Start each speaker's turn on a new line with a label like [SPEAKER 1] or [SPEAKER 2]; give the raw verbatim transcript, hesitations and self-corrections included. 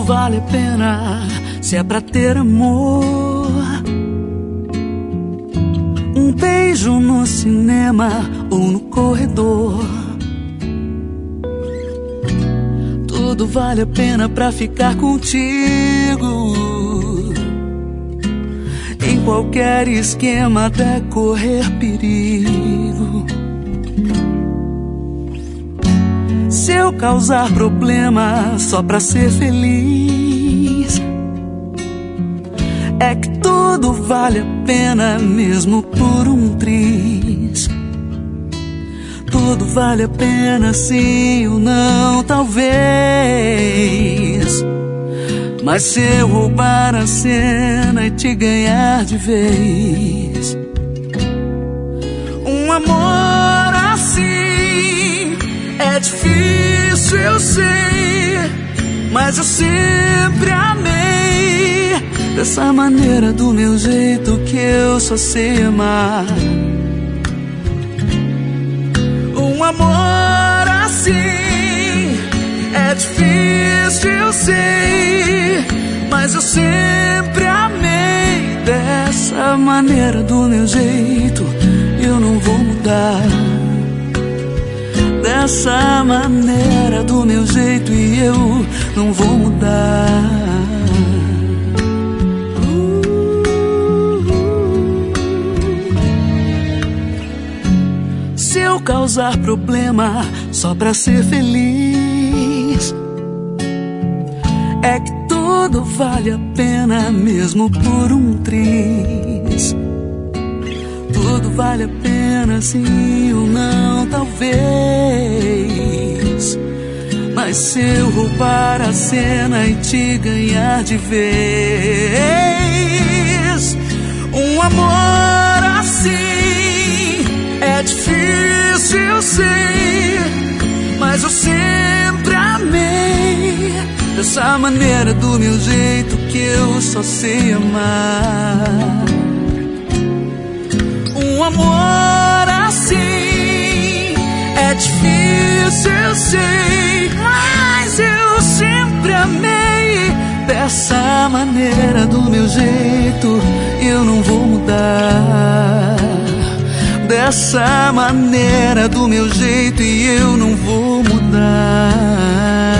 [SPEAKER 1] vale a pena se é pra ter amor. Um beijo no cinema ou no corredor. Tudo vale a pena pra ficar contigo. Em qualquer esquema até correr perigo. Se eu causar problema só pra ser feliz, é que tudo vale a pena mesmo por um triz. Tudo vale a pena sim ou não, talvez. Mas se eu roubar a cena e te ganhar de vez, um amor assim é difícil, eu sei, mas eu sempre amei dessa maneira, do meu jeito que eu só sei amar. Um amor assim é difícil, eu sei, mas eu sempre amei dessa maneira, do meu jeito, eu não vou mudar. Dessa maneira, do meu jeito, e eu não vou mudar. Se eu causar problema só pra ser feliz, é que tudo vale a pena mesmo por um triz. Tudo vale a pena sim ou não, talvez. Mas se eu roubar a cena e te ganhar de vez, um amor assim é difícil, eu sei, mas eu sempre amei dessa maneira, do meu jeito que eu só sei amar. Um amor assim é difícil, eu sei, mas eu sempre amei dessa maneira, do meu jeito, eu não vou mudar. Dessa maneira, do meu jeito, e eu não vou mudar.